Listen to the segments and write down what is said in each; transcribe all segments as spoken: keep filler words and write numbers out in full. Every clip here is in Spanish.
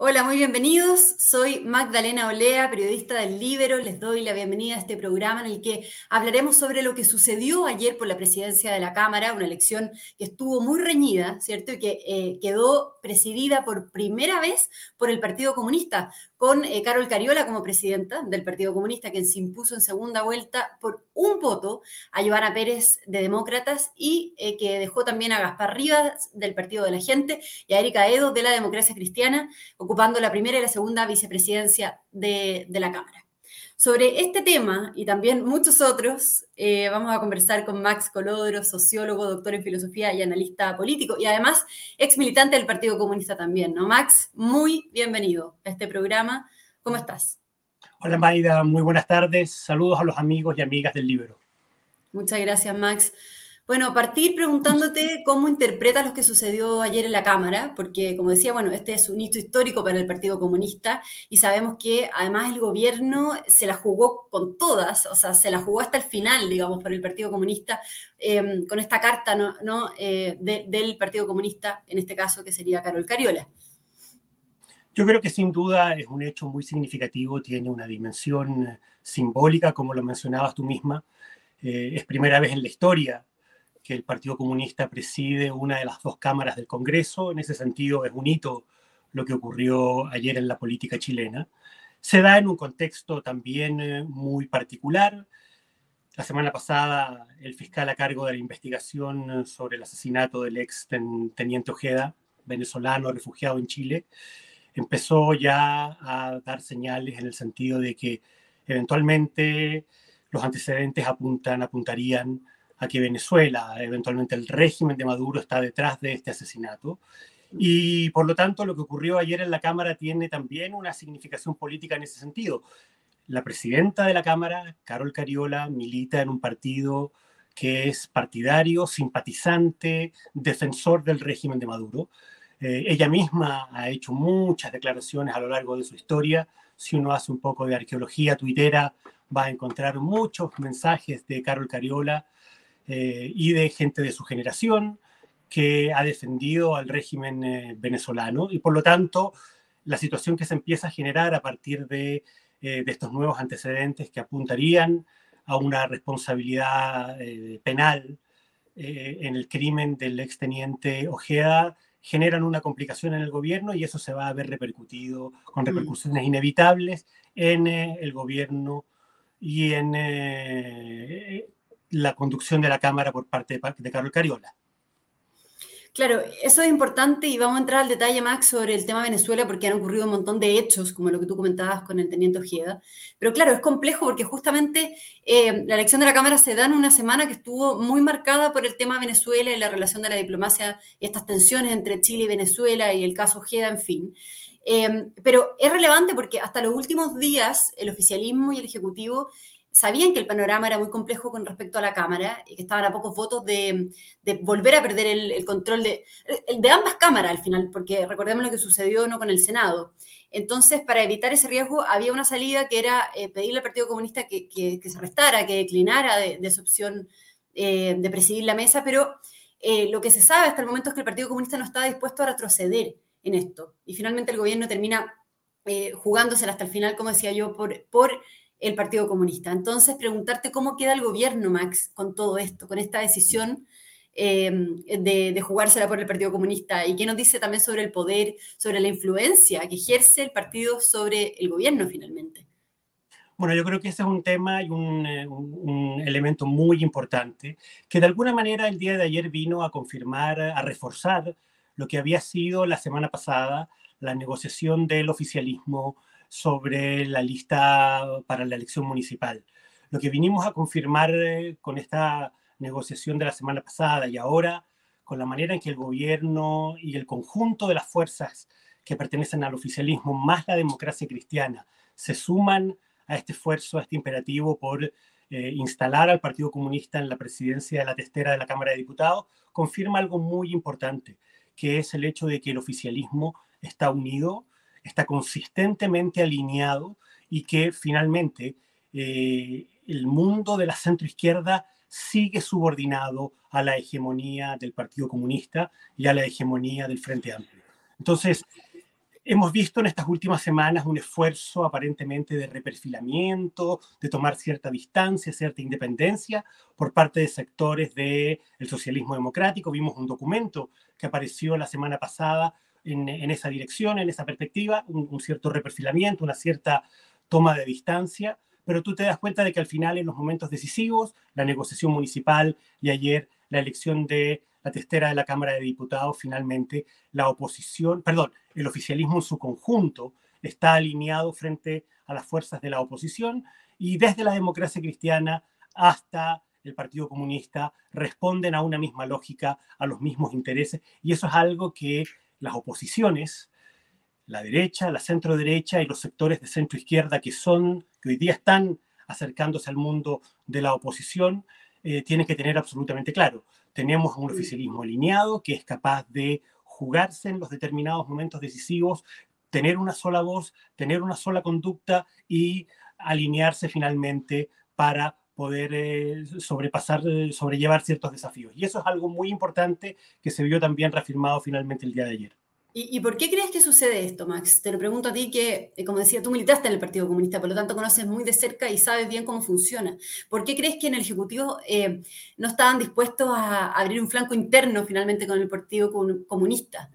Hola, muy bienvenidos. Soy Magdalena Olea, periodista del Líbero. Les doy la bienvenida a este programa en el que hablaremos sobre lo que sucedió ayer por la presidencia de la Cámara, una elección que estuvo muy reñida, ¿cierto? Y que eh, quedó presidida por primera vez por el Partido Comunista, con eh, Carol Cariola como presidenta del Partido Comunista, quien se impuso en segunda vuelta por un voto a Joana Pérez de Demócratas y eh, que dejó también a Gaspar Rivas del Partido de la Gente y a Erika Edo de la Democracia Cristiana, ocupando la primera y la segunda vicepresidencia de, de la Cámara. Sobre este tema y también muchos otros, eh, vamos a conversar con Max Colodro, sociólogo, doctor en filosofía y analista político, y además ex militante del Partido Comunista también, ¿no? Max, muy bienvenido a este programa. ¿Cómo estás? Hola Maida, muy buenas tardes. Saludos a los amigos y amigas del Líbero. Muchas gracias, Max. Bueno, partir preguntándote cómo interpretas lo que sucedió ayer en la Cámara, porque como decía, bueno, este es un hito histórico para el Partido Comunista y sabemos que además el gobierno se la jugó con todas, o sea, se la jugó hasta el final, digamos, para el Partido Comunista, eh, con esta carta, ¿no? ¿no? Eh, de, del Partido Comunista, en este caso, que sería Carol Cariola. Yo creo que sin duda es un hecho muy significativo, tiene una dimensión simbólica, como lo mencionabas tú misma. Eh, es primera vez en la historia que el Partido Comunista preside una de las dos cámaras del Congreso. En ese sentido, es un hito lo que ocurrió ayer en la política chilena. Se da en un contexto también eh, muy particular. La semana pasada, el fiscal a cargo de la investigación sobre el asesinato del ex ten, teniente Ojeda, venezolano refugiado en Chile, empezó ya a dar señales en el sentido de que eventualmente los antecedentes apuntan, apuntarían a que Venezuela, eventualmente el régimen de Maduro, está detrás de este asesinato. Y por lo tanto, lo que ocurrió ayer en la Cámara tiene también una significación política en ese sentido. La presidenta de la Cámara, Carol Cariola, milita en un partido que es partidario, simpatizante, defensor del régimen de Maduro. Eh, ella misma ha hecho muchas declaraciones a lo largo de su historia. Si uno hace un poco de arqueología tuitera, va a encontrar muchos mensajes de Carol Cariola eh, y de gente de su generación que ha defendido al régimen eh, venezolano. Y por lo tanto, la situación que se empieza a generar a partir de, eh, de estos nuevos antecedentes que apuntarían a una responsabilidad eh, penal eh, en el crimen del exteniente Ojeda, generan una complicación en el gobierno y eso se va a ver repercutido con repercusiones inevitables en eh, el gobierno y en eh, la conducción de la Cámara por parte de, de Carol Cariola. Claro, eso es importante y vamos a entrar al detalle, Max, sobre el tema Venezuela porque han ocurrido un montón de hechos, como lo que tú comentabas con el teniente Ojeda. Pero claro, es complejo porque justamente eh, la elección de la Cámara se da en una semana que estuvo muy marcada por el tema Venezuela y la relación de la diplomacia y estas tensiones entre Chile y Venezuela y el caso Ojeda, en fin. Eh, pero es relevante porque hasta los últimos días el oficialismo y el Ejecutivo sabían que el panorama era muy complejo con respecto a la Cámara y que estaban a pocos votos de, de volver a perder el, el control de, de ambas cámaras al final, porque recordemos lo que sucedió no con el Senado. Entonces, para evitar ese riesgo, había una salida que era eh, pedirle al Partido Comunista que, que, que se restara, que declinara de, de su opción eh, de presidir la mesa, pero eh, lo que se sabe hasta el momento es que el Partido Comunista no estaba dispuesto a retroceder en esto. Y finalmente el gobierno termina eh, jugándosela hasta el final, como decía yo, por... por el Partido Comunista. Entonces, preguntarte cómo queda el gobierno, Max, con todo esto, con esta decisión eh, de, de jugársela por el Partido Comunista y qué nos dice también sobre el poder, sobre la influencia que ejerce el partido sobre el gobierno finalmente. Bueno, yo creo que ese es un tema y un, un, un elemento muy importante que de alguna manera el día de ayer vino a confirmar, a reforzar lo que había sido la semana pasada la negociación del oficialismo sobre la lista para la elección municipal. Lo que vinimos a confirmar eh, con esta negociación de la semana pasada y ahora con la manera en que el gobierno y el conjunto de las fuerzas que pertenecen al oficialismo, más la democracia cristiana, se suman a este esfuerzo, a este imperativo por eh, instalar al Partido Comunista en la presidencia de la testera de la Cámara de Diputados, confirma algo muy importante, que es el hecho de que el oficialismo está unido, está consistentemente alineado y que finalmente eh, el mundo de la centroizquierda sigue subordinado a la hegemonía del Partido Comunista y a la hegemonía del Frente Amplio. Entonces, hemos visto en estas últimas semanas un esfuerzo aparentemente de reperfilamiento, de tomar cierta distancia, cierta independencia por parte de sectores del socialismo democrático. Vimos un documento que apareció la semana pasada en, en esa dirección, en esa perspectiva, un, un cierto reperfilamiento, una cierta toma de distancia, pero tú te das cuenta de que al final, en los momentos decisivos, la negociación municipal y ayer la elección de la testera de la Cámara de Diputados, finalmente la oposición, perdón, el oficialismo en su conjunto está alineado frente a las fuerzas de la oposición y desde la democracia cristiana hasta el Partido Comunista responden a una misma lógica, a los mismos intereses, y eso es algo que las oposiciones, la derecha, la centro derecha y los sectores de centro izquierda que son, que hoy día están acercándose al mundo de la oposición, eh, tienen que tener absolutamente claro. Tenemos un oficialismo alineado que es capaz de jugarse en los determinados momentos decisivos, tener una sola voz, tener una sola conducta y alinearse finalmente para poder eh, sobrepasar, eh, sobrellevar ciertos desafíos. Y eso es algo muy importante que se vio también reafirmado finalmente el día de ayer. ¿Y, ¿Y por qué crees que sucede esto, Max? Te lo pregunto a ti que, como decía, tú militaste en el Partido Comunista, por lo tanto conoces muy de cerca y sabes bien cómo funciona. ¿Por qué crees que en el Ejecutivo eh, no estaban dispuestos a abrir un flanco interno finalmente con el Partido Comunista?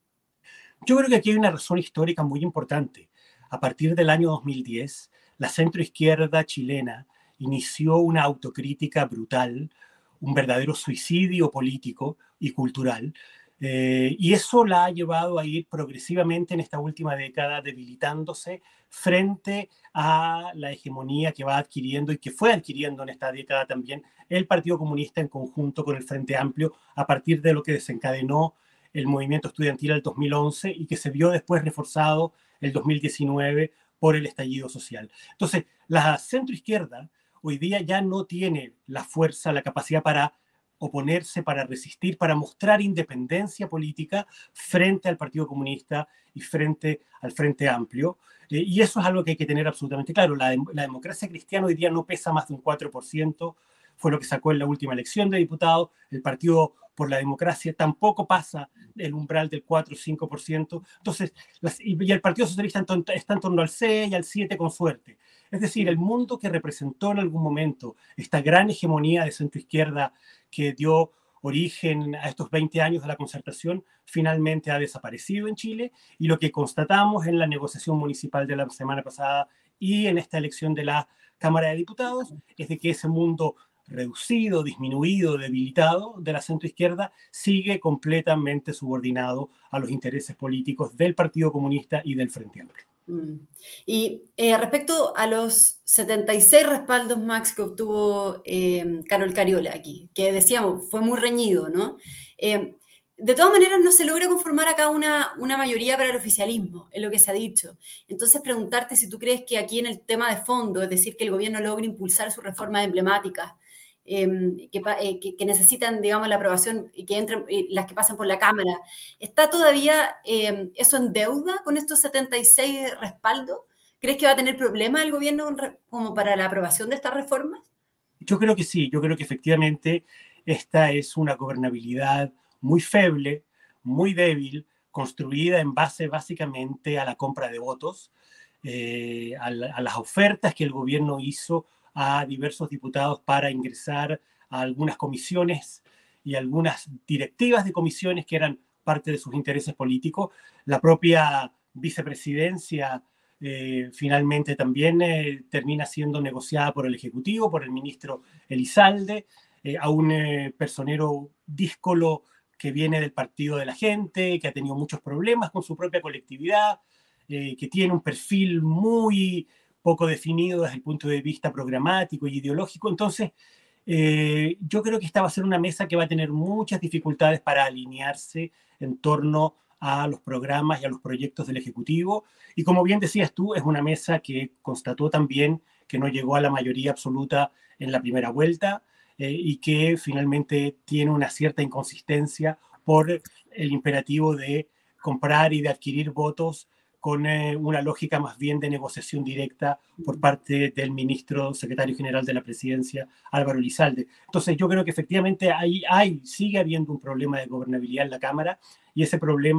Yo creo que aquí hay una razón histórica muy importante. A partir del año dos mil diez, la centroizquierda chilena inició una autocrítica brutal, un verdadero suicidio político y cultural, Eh, y eso la ha llevado a ir progresivamente en esta última década debilitándose frente a la hegemonía que va adquiriendo y que fue adquiriendo en esta década también el Partido Comunista en conjunto con el Frente Amplio a partir de lo que desencadenó el movimiento estudiantil del dos mil once y que se vio después reforzado el dos mil diecinueve por el estallido social. Entonces, la centroizquierda hoy día ya no tiene la fuerza, la capacidad para oponerse, para resistir, para mostrar independencia política frente al Partido Comunista y frente al Frente Amplio. Eh, y eso es algo que hay que tener absolutamente claro. La, la democracia cristiana hoy día no pesa más de un cuatro por ciento, fue lo que sacó en la última elección de diputados. El Partido por la Democracia tampoco pasa el umbral del cuatro o cinco por ciento. Entonces, las, y el Partido Socialista está en torno al seis y al siete con suerte. Es decir, el mundo que representó en algún momento esta gran hegemonía de centroizquierda que dio origen a estos veinte años de la concertación, finalmente ha desaparecido en Chile, y lo que constatamos en la negociación municipal de la semana pasada y en esta elección de la Cámara de Diputados es de que ese mundo reducido, disminuido, debilitado de la centroizquierda sigue completamente subordinado a los intereses políticos del Partido Comunista y del Frente Amplio. Y eh, respecto a los setenta y seis respaldos, Max, que obtuvo eh, Carol Cariola aquí, que decíamos, fue muy reñido, ¿no? Eh, de todas maneras, no se logra conformar acá una, una mayoría para el oficialismo, es lo que se ha dicho. Entonces, preguntarte si tú crees que aquí en el tema de fondo, es decir, que el gobierno logre impulsar sus reformas emblemáticas, Eh, que, eh, que, que necesitan, digamos, la aprobación y que entren, eh, las que pasan por la Cámara. ¿Está todavía eh, eso en deuda con estos setenta y seis respaldos? ¿Crees que va a tener problemas el gobierno como para la aprobación de estas reformas? Yo creo que sí, yo creo que efectivamente esta es una gobernabilidad muy feble, muy débil, construida en base básicamente a la compra de votos, eh, a, la, a las ofertas que el gobierno hizo a diversos diputados para ingresar a algunas comisiones y algunas directivas de comisiones que eran parte de sus intereses políticos. La propia vicepresidencia eh, finalmente también eh, termina siendo negociada por el Ejecutivo, por el ministro Elizalde, eh, a un eh, personero díscolo que viene del Partido de la Gente, que ha tenido muchos problemas con su propia colectividad, eh, que tiene un perfil muy poco definido desde el punto de vista programático y ideológico. Entonces, eh, yo creo que esta va a ser una mesa que va a tener muchas dificultades para alinearse en torno a los programas y a los proyectos del Ejecutivo. Y como bien decías tú, es una mesa que constató también que no llegó a la mayoría absoluta en la primera vuelta eh, y que finalmente tiene una cierta inconsistencia por el imperativo de comprar y de adquirir votos con eh, una lógica más bien de negociación directa por parte del ministro secretario general de la presidencia, Álvaro Elizalde. Entonces yo creo que efectivamente hay, hay, sigue habiendo un problema de gobernabilidad en la Cámara y ese problema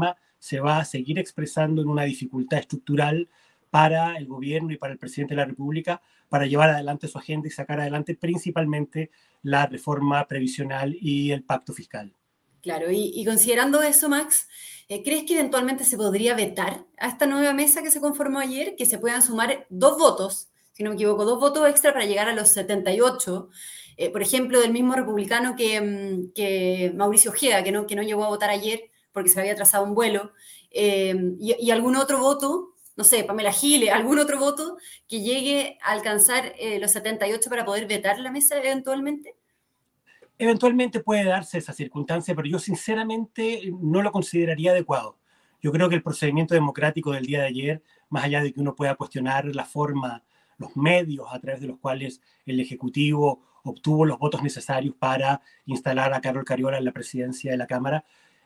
se va a seguir expresando en una dificultad estructural para el gobierno y para el presidente de la República para llevar adelante su agenda y sacar adelante principalmente la reforma previsional y el pacto fiscal. Claro, y, y considerando eso, Max, eh, ¿crees que eventualmente se podría vetar a esta nueva mesa que se conformó ayer, que se puedan sumar dos votos, si no me equivoco, dos votos extra para llegar a los setenta y ocho? Eh, por ejemplo, del mismo republicano que, que Mauricio Ojeda, que no, que no llegó a votar ayer porque se había atrasado un vuelo, eh, y, y algún otro voto, no sé, Pamela Giles, algún otro voto que llegue a alcanzar eh, los setenta y ocho para poder vetar la mesa eventualmente. Eventualmente puede darse esa circunstancia, pero yo sinceramente no lo consideraría adecuado. Yo creo que el procedimiento democrático del día de ayer, más allá de que uno pueda cuestionar la forma, los medios a través de los cuales el Ejecutivo obtuvo los votos necesarios para instalar a Carol Cariola en la presidencia de la Cámara,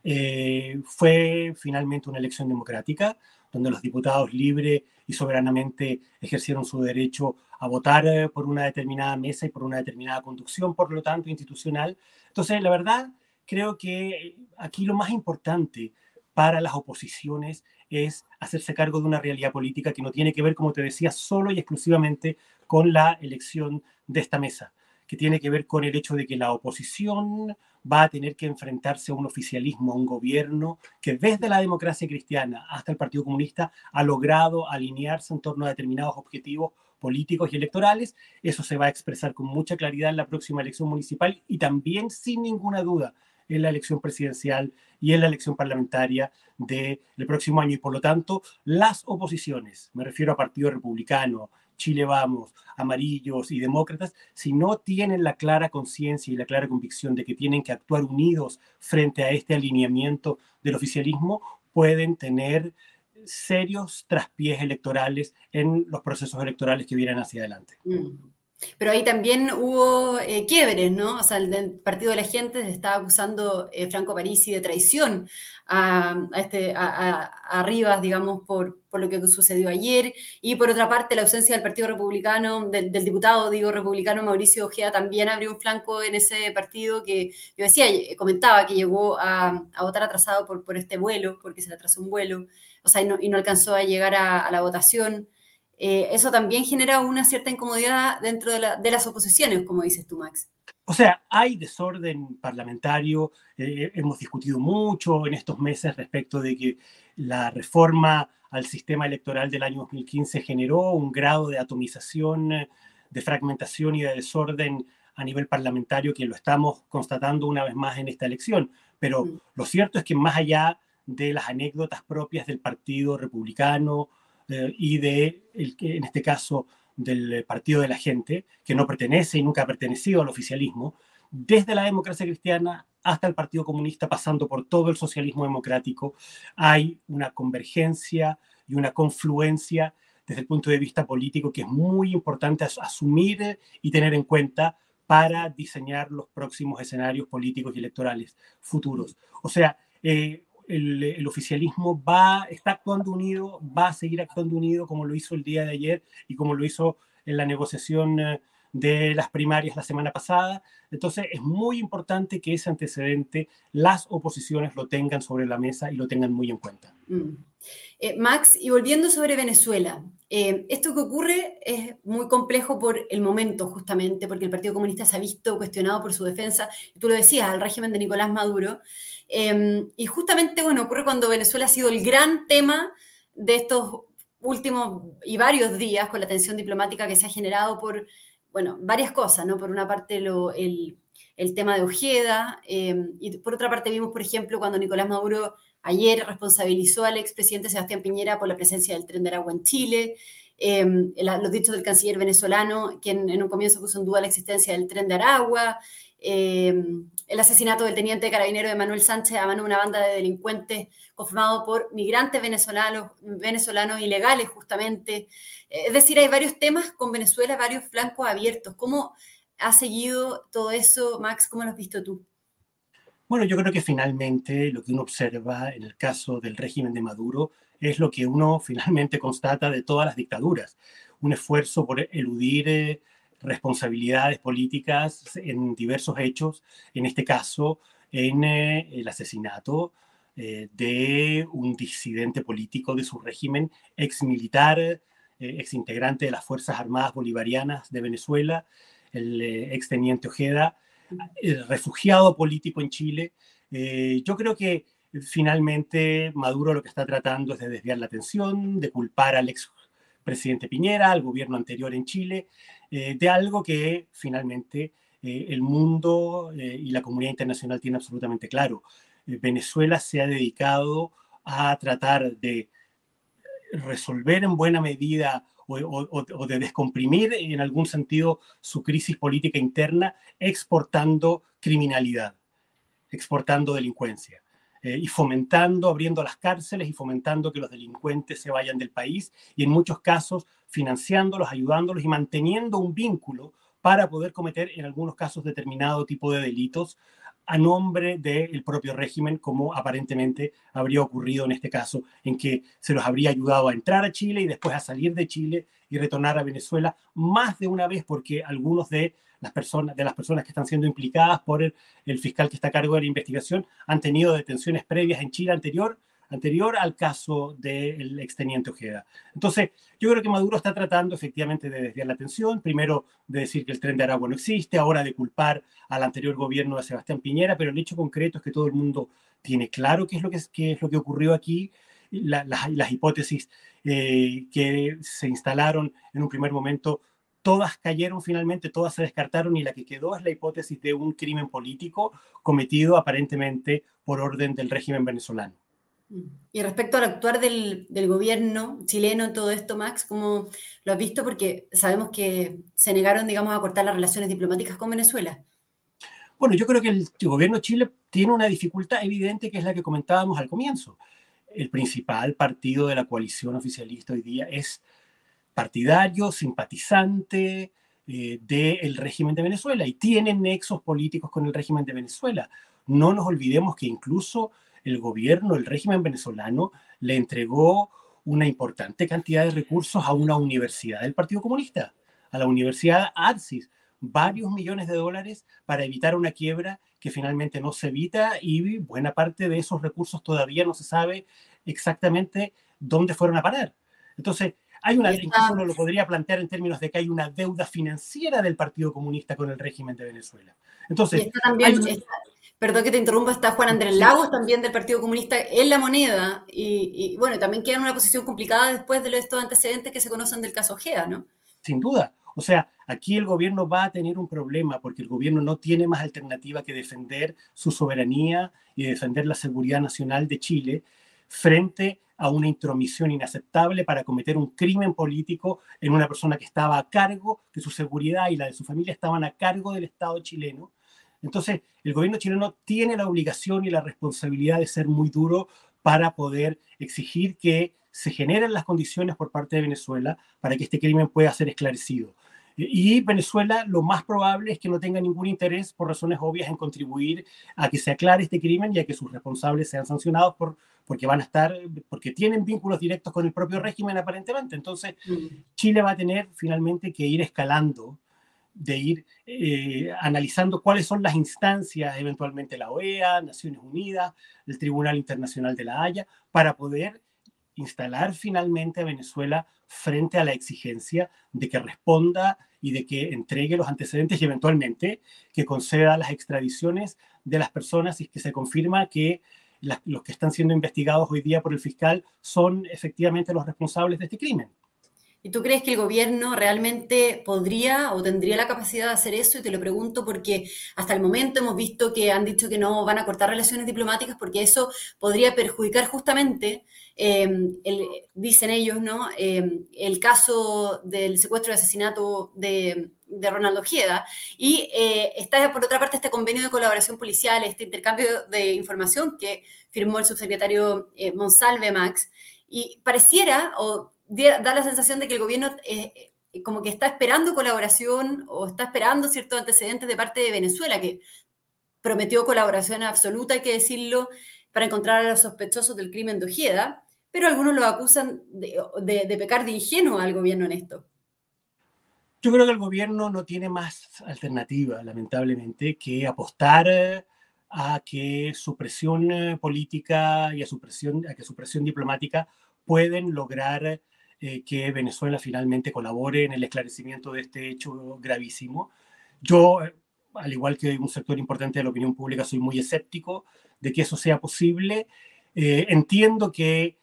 eh, fue finalmente una elección democrática, donde los diputados libre y soberanamente ejercieron su derecho a votar por una determinada mesa y por una determinada conducción, por lo tanto, institucional. Entonces, la verdad, creo que aquí lo más importante para las oposiciones es hacerse cargo de una realidad política que no tiene que ver, como te decía, solo y exclusivamente con la elección de esta mesa, que tiene que ver con el hecho de que la oposición va a tener que enfrentarse a un oficialismo, a un gobierno que desde la democracia cristiana hasta el Partido Comunista ha logrado alinearse en torno a determinados objetivos políticos y electorales. Eso se va a expresar con mucha claridad en la próxima elección municipal y también, sin ninguna duda, en la elección presidencial y en la elección parlamentaria del próximo año. Y por lo tanto, las oposiciones, me refiero a Partido Republicano, Chile Vamos, amarillos y demócratas, si no tienen la clara conciencia y la clara convicción de que tienen que actuar unidos frente a este alineamiento del oficialismo, pueden tener serios traspiés electorales en los procesos electorales que vienen hacia adelante. Mm. Pero ahí también hubo eh, quiebres, ¿no? O sea, el, el Partido de la Gente se estaba acusando eh, Franco Parisi de traición a, a, este, a, a, a Rivas, digamos, por, por lo que sucedió ayer. Y por otra parte, la ausencia del Partido Republicano, del, del diputado, digo, republicano Mauricio Ojeda, también abrió un flanco en ese partido que yo decía, comentaba que llegó a, a votar atrasado por, por este vuelo, porque se le atrasó un vuelo, o sea, y no, y no alcanzó a llegar a, a la votación. Eh, eso también genera una cierta incomodidad dentro de, la, de las oposiciones, como dices tú, Max. O sea, hay desorden parlamentario, eh, hemos discutido mucho en estos meses respecto de que la reforma al sistema electoral del año dos mil quince generó un grado de atomización, de fragmentación y de desorden a nivel parlamentario que lo estamos constatando una vez más en esta elección. Pero mm. lo cierto es que más allá de las anécdotas propias del Partido Republicano, Eh, y de, el, en este caso, del Partido de la Gente, que no pertenece y nunca ha pertenecido al oficialismo, desde la democracia cristiana hasta el Partido Comunista, pasando por todo el socialismo democrático, hay una convergencia y una confluencia desde el punto de vista político que es muy importante asumir y tener en cuenta para diseñar los próximos escenarios políticos y electorales futuros. O sea, eh, El, el oficialismo va, está actuando unido, va a seguir actuando unido como lo hizo el día de ayer y como lo hizo en la negociación de las primarias la semana pasada. Entonces es muy importante que ese antecedente las oposiciones lo tengan sobre la mesa y lo tengan muy en cuenta. Mm. Eh, Max, y volviendo sobre Venezuela, eh, esto que ocurre es muy complejo por el momento justamente, porque el Partido Comunista se ha visto cuestionado por su defensa, y tú lo decías, al régimen de Nicolás Maduro. Eh, y justamente, bueno, ocurre cuando Venezuela ha sido el gran tema de estos últimos y varios días con la tensión diplomática que se ha generado por, bueno, varias cosas, ¿no? Por una parte, lo, el, el tema de Ojeda, eh, y por otra parte vimos, por ejemplo, cuando Nicolás Maduro ayer responsabilizó al expresidente Sebastián Piñera por la presencia del Tren de Aragua en Chile, eh, los dichos del canciller venezolano, quien en un comienzo puso en duda la existencia del Tren de Aragua, eh, el asesinato del teniente carabinero de Manuel Sánchez a mano de una banda de delincuentes conformado por migrantes venezolanos, venezolanos ilegales justamente. Es decir, hay varios temas con Venezuela, varios flancos abiertos. ¿Cómo ha seguido todo eso, Max? ¿Cómo lo has visto tú? Bueno, yo creo que finalmente lo que uno observa en el caso del régimen de Maduro es lo que uno finalmente constata de todas las dictaduras. Un esfuerzo por eludir eh, responsabilidades políticas en diversos hechos, en este caso en eh, el asesinato eh, de un disidente político de su régimen, ex militar, eh, ex integrante de las Fuerzas Armadas Bolivarianas de Venezuela, el eh, ex teniente Ojeda, el refugiado político en Chile. Eh, yo creo que finalmente Maduro lo que está tratando es de desviar la atención, de culpar al ex presidente Piñera, al gobierno anterior en Chile, eh, de algo que finalmente eh, el mundo eh, y la comunidad internacional tiene absolutamente claro. Eh, Venezuela se ha dedicado a tratar de resolver en buena medida o, o, o, de descomprimir en algún sentido su crisis política interna exportando criminalidad, exportando delincuencia eh, y fomentando, abriendo las cárceles y fomentando que los delincuentes se vayan del país y en muchos casos financiándolos, ayudándolos y manteniendo un vínculo para poder cometer en algunos casos determinado tipo de delitos a nombre del propio régimen, como aparentemente habría ocurrido en este caso, en que se los habría ayudado a entrar a Chile y después a salir de Chile y retornar a Venezuela más de una vez, porque algunos de las personas, de las personas que están siendo implicadas por el, el fiscal que está a cargo de la investigación han tenido detenciones previas en Chile anterior, anterior al caso del exteniente Ojeda. Entonces, yo creo que Maduro está tratando efectivamente de desviar la atención, primero de decir que el Tren de Aragua no existe, ahora de culpar al anterior gobierno de Sebastián Piñera, pero el hecho concreto es que todo el mundo tiene claro qué es lo que, qué es lo que ocurrió aquí, la, la, las hipótesis eh, que se instalaron en un primer momento, todas cayeron finalmente, todas se descartaron y la que quedó es la hipótesis de un crimen político cometido aparentemente por orden del régimen venezolano. Y respecto al actuar del, del gobierno chileno en todo esto, Max, ¿cómo lo has visto? Porque sabemos que se negaron, digamos, a cortar las relaciones diplomáticas con Venezuela. Bueno, yo creo que el gobierno de Chile tiene una dificultad evidente que es la que comentábamos al comienzo. El principal partido de la coalición oficialista hoy día es partidario, simpatizante eh, del régimen de Venezuela y tiene nexos políticos con el régimen de Venezuela. No nos olvidemos que incluso el gobierno, el régimen venezolano, le entregó una importante cantidad de recursos a una universidad del Partido Comunista, a la Universidad ARCIS, varios millones de dólares para evitar una quiebra que finalmente no se evita y buena parte de esos recursos todavía no se sabe exactamente dónde fueron a parar. Entonces, hay una, incluso uno lo podría plantear en términos de que hay una deuda financiera del Partido Comunista con el régimen de Venezuela. Entonces, y está también, hay una... está, perdón que te interrumpa, está Juan Andrés sí. Lagos también del Partido Comunista en la moneda y, y bueno, también queda en una posición complicada después de estos antecedentes que se conocen del caso Ojeda, ¿no? Sin duda. O sea, aquí el gobierno va a tener un problema porque el gobierno no tiene más alternativa que defender su soberanía y defender la seguridad nacional de Chile frente a una intromisión inaceptable para cometer un crimen político en una persona que estaba a cargo, que su seguridad y la de su familia estaban a cargo del Estado chileno. Entonces, el gobierno chileno tiene la obligación y la responsabilidad de ser muy duro para poder exigir que se generen las condiciones por parte de Venezuela para que este crimen pueda ser esclarecido. Y Venezuela lo más probable es que no tenga ningún interés, por razones obvias, en contribuir a que se aclare este crimen y a que sus responsables sean sancionados por, porque van a estar, porque tienen vínculos directos con el propio régimen aparentemente. Entonces, mm. Chile va a tener finalmente que ir escalando, de ir eh, analizando cuáles son las instancias, eventualmente la O E A, Naciones Unidas, el Tribunal Internacional de la Haya, para poder instalar finalmente a Venezuela frente a la exigencia de que responda y de que entregue los antecedentes y eventualmente que conceda las extradiciones de las personas si es que se confirma que la, los que están siendo investigados hoy día por el fiscal son efectivamente los responsables de este crimen. ¿Y tú crees que el gobierno realmente podría o tendría la capacidad de hacer eso? Y te lo pregunto porque hasta el momento hemos visto que han dicho que no van a cortar relaciones diplomáticas porque eso podría perjudicar justamente, eh, el, dicen ellos, ¿no? Eh, el caso del secuestro y asesinato de, de Ronald Ojeda. Y eh, está, por otra parte, este convenio de colaboración policial, este intercambio de información que firmó el subsecretario eh, Monsalve, Max. Y pareciera, o da la sensación de que el gobierno eh, como que está esperando colaboración o está esperando ciertos antecedentes de parte de Venezuela, que prometió colaboración absoluta, hay que decirlo, para encontrar a los sospechosos del crimen de Ojeda, pero algunos lo acusan de, de, de pecar de ingenuo al gobierno en esto. Yo creo que el gobierno no tiene más alternativa, lamentablemente, que apostar a que su presión eh, política y a, su presión, a que su presión diplomática pueden lograr eh, que Venezuela finalmente colabore en el esclarecimiento de este hecho gravísimo. Yo, al igual que un sector importante de la opinión pública, soy muy escéptico de que eso sea posible. Eh, entiendo que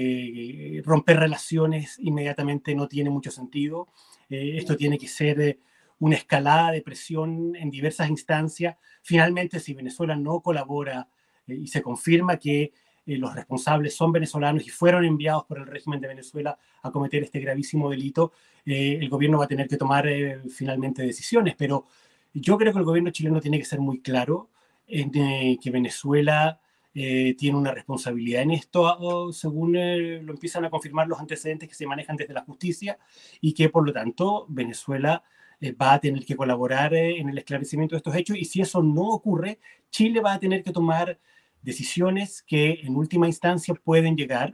eh, romper relaciones inmediatamente no tiene mucho sentido. Eh, esto tiene que ser eh, una escalada de presión en diversas instancias. Finalmente, si Venezuela no colabora eh, y se confirma que eh, los responsables son venezolanos y fueron enviados por el régimen de Venezuela a cometer este gravísimo delito, eh, el gobierno va a tener que tomar eh, finalmente decisiones. Pero yo creo que el gobierno chileno tiene que ser muy claro en eh, que Venezuela eh, tiene una responsabilidad en esto, según eh, lo empiezan a confirmar los antecedentes que se manejan desde la justicia, y que por lo tanto Venezuela eh, va a tener que colaborar eh, en el esclarecimiento de estos hechos, y si eso no ocurre, Chile va a tener que tomar decisiones que en última instancia pueden llegar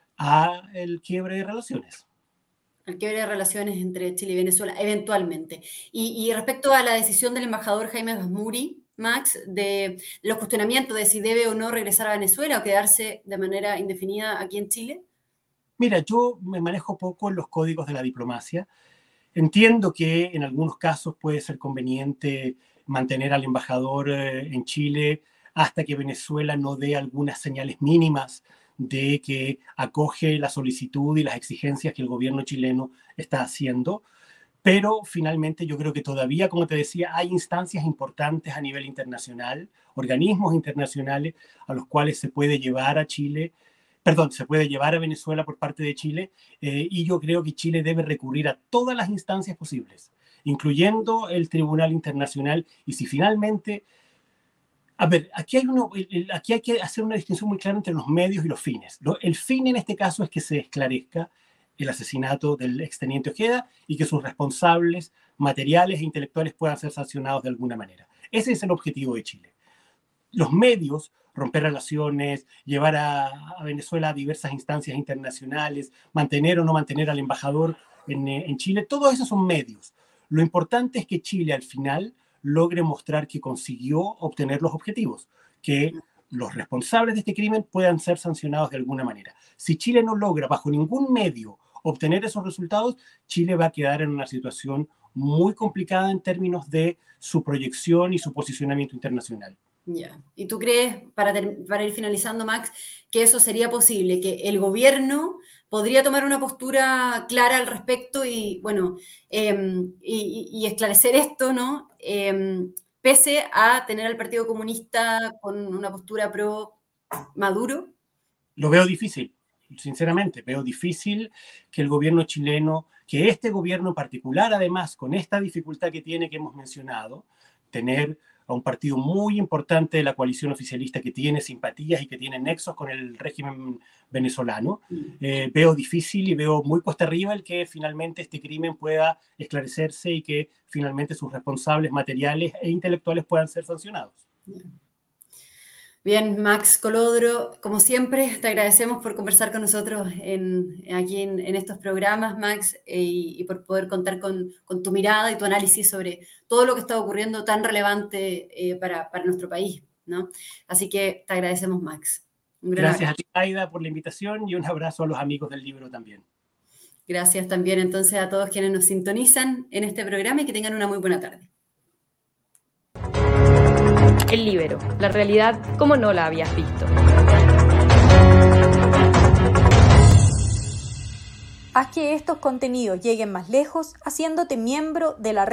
al quiebre de relaciones. Al quiebre de relaciones entre Chile y Venezuela, eventualmente. Y, y respecto a la decisión del embajador Jaime Basmuri, Max, de los cuestionamientos de si debe o no regresar a Venezuela o quedarse de manera indefinida aquí en Chile. Mira, yo me manejo poco en los códigos de la diplomacia. Entiendo que en algunos casos puede ser conveniente mantener al embajador en Chile hasta que Venezuela no dé algunas señales mínimas de que acoge la solicitud y las exigencias que el gobierno chileno está haciendo. Pero finalmente yo creo que todavía, como te decía, hay instancias importantes a nivel internacional, organismos internacionales a los cuales se puede llevar a Chile, perdón, se puede llevar a Venezuela por parte de Chile, eh, y yo creo que Chile debe recurrir a todas las instancias posibles, incluyendo el Tribunal Internacional. Y si finalmente... A ver, aquí hay, uno, aquí hay que hacer una distinción muy clara entre los medios y los fines. El fin en este caso es que se esclarezca el asesinato del exteniente Ojeda y que sus responsables materiales e intelectuales puedan ser sancionados de alguna manera. Ese es el objetivo de Chile. Los medios, romper relaciones, llevar a, a Venezuela a diversas instancias internacionales, mantener o no mantener al embajador en, en Chile, todos esos son medios. Lo importante es que Chile al final logre mostrar que consiguió obtener los objetivos, que los responsables de este crimen puedan ser sancionados de alguna manera. Si Chile no logra bajo ningún medio obtener esos resultados, Chile va a quedar en una situación muy complicada en términos de su proyección y su posicionamiento internacional. Ya. Yeah. ¿Y tú crees, para, para ir finalizando, Max, que eso sería posible, que el gobierno podría tomar una postura clara al respecto y, bueno, eh, y, y esclarecer esto, ¿no? Eh, pese a tener al Partido Comunista con una postura pro Maduro? Lo veo difícil, sinceramente. Veo difícil que el gobierno chileno, que este gobierno en particular, además, con esta dificultad que tiene que hemos mencionado, tener a un partido muy importante de la coalición oficialista que tiene simpatías y que tiene nexos con el régimen venezolano, eh, veo difícil y veo muy cuesta arriba el que finalmente este crimen pueda esclarecerse y que finalmente sus responsables materiales e intelectuales puedan ser sancionados. Bien, Max Colodro, como siempre, te agradecemos por conversar con nosotros en, aquí en, en estos programas, Max, eh, y, y por poder contar con, con tu mirada y tu análisis sobre todo lo que está ocurriendo tan relevante eh, para, para nuestro país, ¿no? Así que te agradecemos, Max. Un gran Gracias abrazo. A ti, Aida, por la invitación, y un abrazo a los amigos del libro también. Gracias también entonces a todos quienes nos sintonizan en este programa y que tengan una muy buena tarde. El Líbero, la realidad como no la habías visto. Haz que estos contenidos lleguen más lejos haciéndote miembro de la red